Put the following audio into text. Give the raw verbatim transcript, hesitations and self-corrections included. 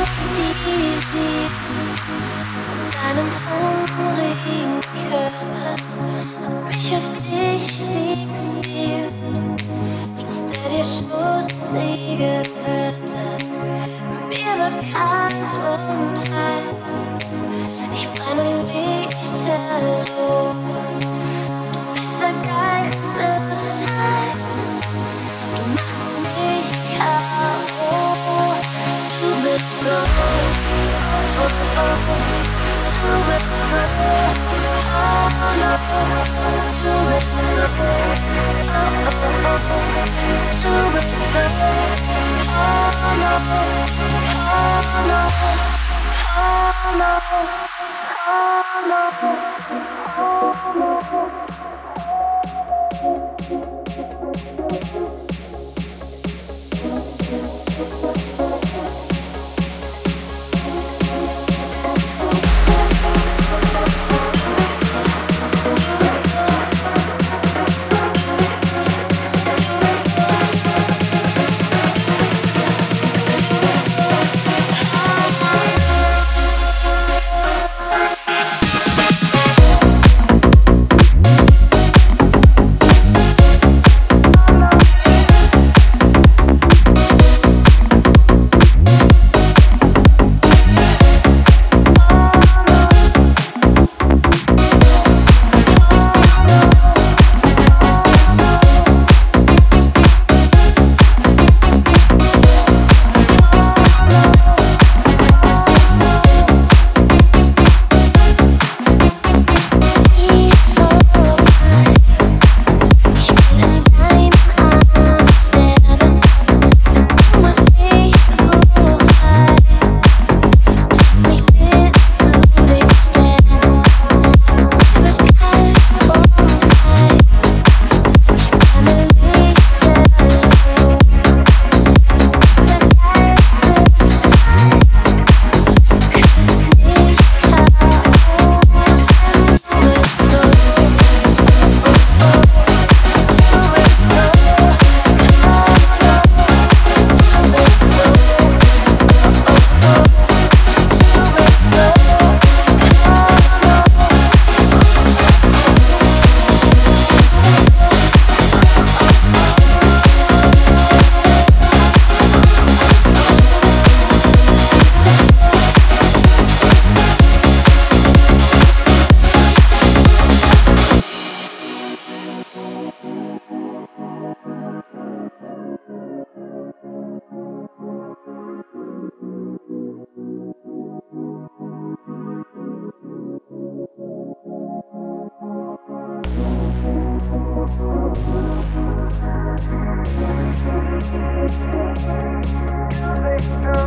easy von deinem hungrigen Körper, hab mich auf dich fixiert, flüster dir schmutzige Wörter, mir wird kalt und heiß, ich brenne lichterloh, du bist der geilste Scheiß, du machst mich K O, du bist so, oh, oh, oh. Du bist so, oh no, du bist so, oh, oh, oh. Du bist so, oh no, oh no, oh no, oh no, oh no. Make